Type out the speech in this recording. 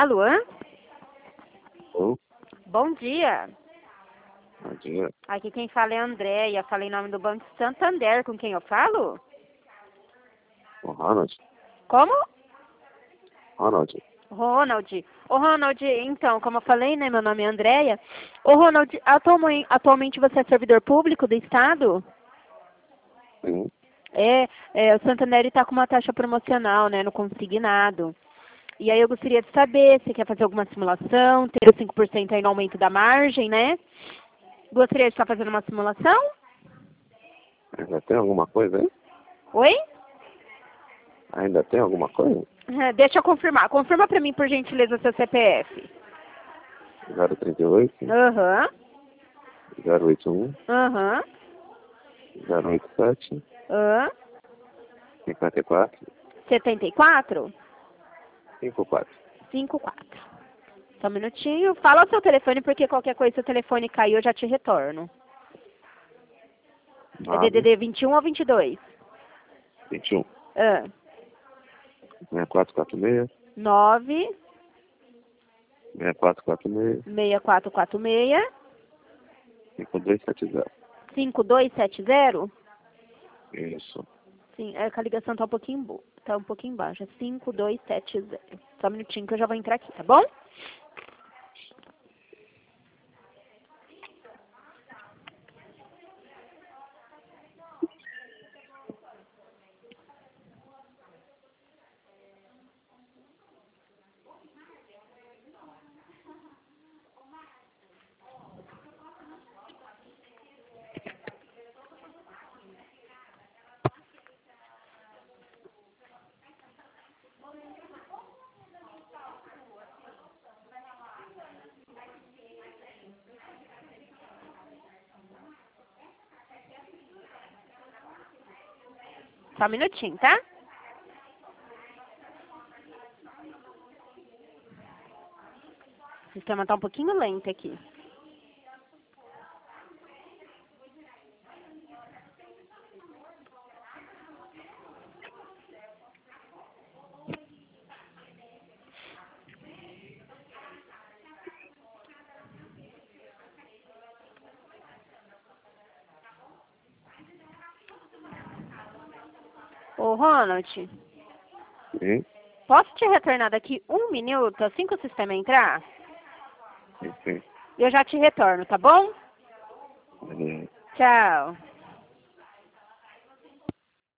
Alô? Alô? Bom dia. Bom dia. Aqui quem fala é a Andréia. Falei em nome do Banco Santander. Com quem eu falo? O Ronald? Como? Ronald. Ronald. Ô, Ronald, então, como eu falei, né, meu nome é Andréia. Ô, Ronald, atualmente você é servidor público do Estado? Sim. O Santander está com uma taxa promocional, né, no consignado. E aí eu gostaria de saber se quer fazer alguma simulação, ter os 5% aí no aumento da margem, né? Gostaria de estar fazendo uma simulação? Ainda tem alguma coisa aí? Oi? Ainda tem alguma coisa? Deixa eu confirmar. Confirma para mim, por gentileza, seu CPF. 038, Aham. 081, Aham. 087, Aham. 54, 74? 54. 54. Só um minutinho. Fala o seu telefone, porque qualquer coisa, se o telefone cair, eu já te retorno. É 9, DDD 21 ou 22? 21, Ah. 6446, 9 6446, 6446 5270. 5270? Isso. Sim, é que a ligação tá um pouquinho baixa. 5270. Só um minutinho que eu já vou entrar aqui, tá bom? Só um minutinho, tá? O sistema tá um pouquinho lento aqui. Ô, Ronald, Sim, posso te retornar daqui 1 minuto, assim que o sistema entrar? sim, sim. Eu já te retorno, tá bom? Beleza. Tchau.